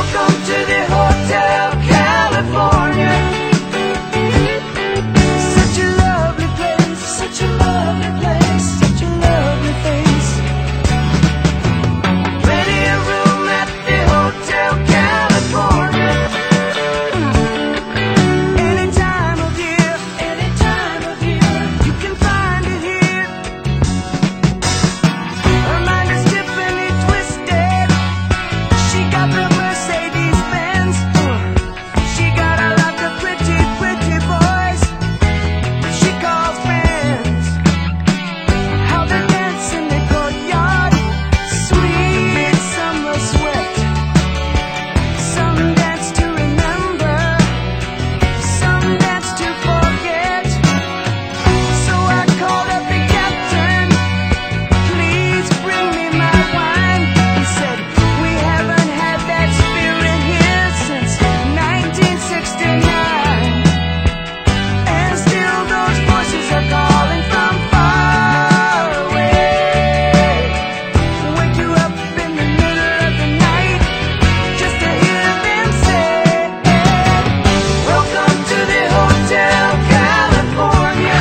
Welcome to the Hotel California. Such a lovely place, such a lovely place, such a lovely face. Plenty of room at the Hotel California. Any time of year, you can find it here. Her mind is Tiffany twisted. She got the Mercedes-Benz. She got a lot of pretty, pretty boys she calls friends. How they dance in the courtyard, sweet summer sweat. Some dance to remember, some dance to forget. So I called up the captain, please bring me my wine. He said, we haven't had that spirit here since 1969. And still those voices are calling from far away. Wake you up in the middle of the night just to hear them say, welcome to the Hotel California.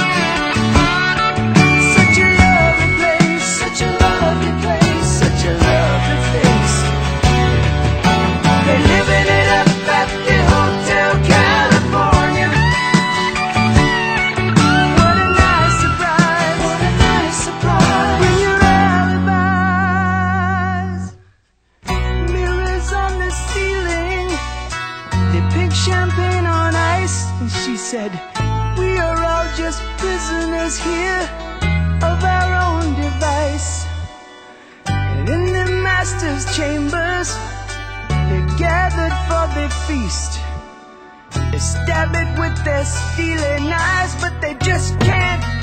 Such a lovely place, such a lovely place, such a lovely face. They're living it up at the Hotel California. What a nice surprise, what a nice surprise. Bring your alibis. Mirrors on the ceiling, they pink champagne on ice. And she said, we are all just prisoners here of our own device. And in the master's chambers, they're gathered for the feast. They stab it with their steely knives, but they just can't